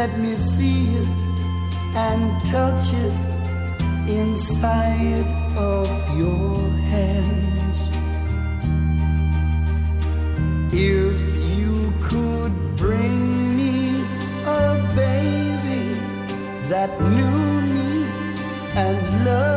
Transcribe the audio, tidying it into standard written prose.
let me see it and touch it inside of your hands. If you could bring me a baby that knew me and loved